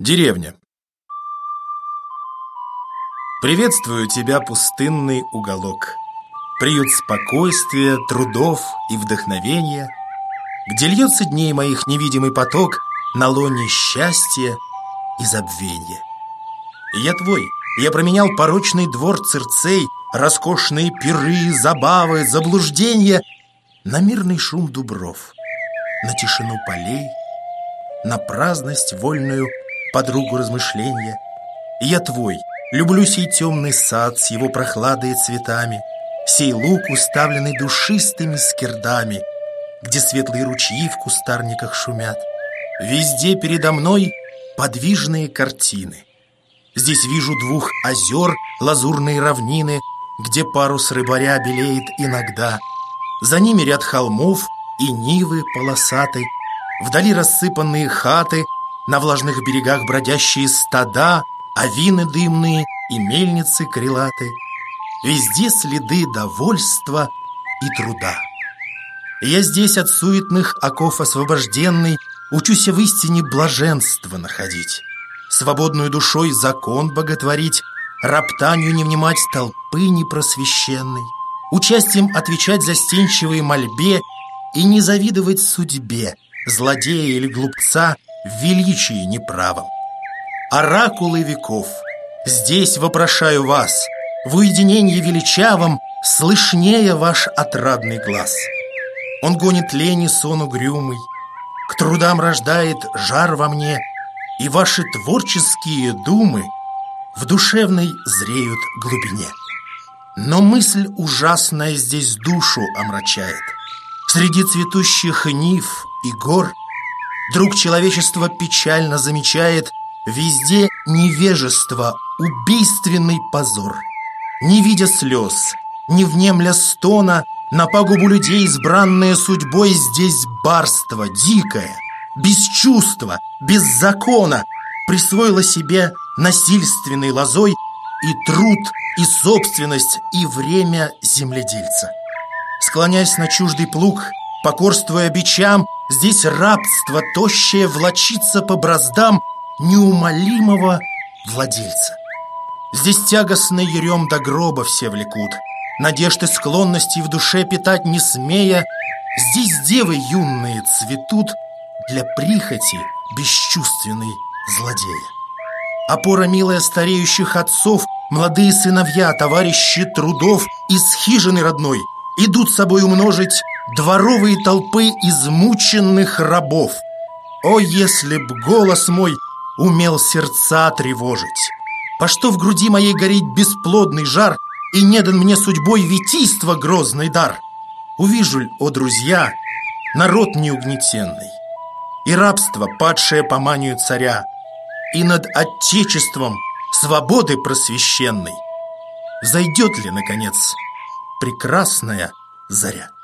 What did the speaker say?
Деревня. Приветствую тебя, пустынный уголок, приют спокойствия, трудов и вдохновения, где льется дней моих невидимый поток на лоне счастья и забвения. И я твой, я променял порочный двор Цирцей, роскошные пиры, забавы, заблуждения на мирный шум дубров, на тишину полей, на праздность вольную подругу размышления. И я твой, люблю сей темный сад с его прохладой и цветами, сей луг, уставленный душистыми скирдами, где светлые ручьи в кустарниках шумят. Везде передо мной подвижные картины. Здесь вижу двух озер, лазурные равнины, где парус рыбаря белеет иногда. За ними ряд холмов и нивы полосатой, вдали рассыпанные хаты, на влажных берегах бродящие стада, авины дымные и мельницы крылатые. Везде следы довольства и труда. Я здесь от суетных оков освобожденный учусь в истине блаженство находить, свободную душой закон боготворить, роптанию не внимать толпы непросвещенной, участием отвечать застенчивой мольбе и не завидовать судьбе злодея или глупца в величии неправом. Оракулы веков, здесь вопрошаю вас, в уединении величавом слышнее ваш отрадный глаз. Он гонит лени сон угрюмый, к трудам рождает жар во мне, и ваши творческие думы в душевной зреют глубине. Но мысль ужасная здесь душу омрачает. Среди цветущих нив и гор друг человечества печально замечает везде невежество, убийственный позор. Не видя слез, не внемля стона, на пагубу людей, избранное судьбой, здесь барство дикое, без чувства, без закона присвоило себе насильственной лозой и труд, и собственность, и время земледельца. Склоняясь на чуждый плуг, покорствуя бичам, здесь рабство тощее влачится по браздам неумолимого владельца. Здесь тягостный ерем до гроба все влекут, надежды склонности в душе питать не смея. Здесь девы юные цветут для прихоти бесчувственной злодея. Опора милая стареющих отцов, молодые сыновья, товарищи трудов из хижины родной идут с собой умножить дворовые толпы измученных рабов. О, если б голос мой умел сердца тревожить! По что в груди моей горит бесплодный жар, и не дан мне судьбой витийства грозный дар? Увижу ль, о друзья, народ неугнетенный, и рабство, падшее по манию царя, и над отечеством свободы просвещенной взойдет ли, наконец, прекрасная заря?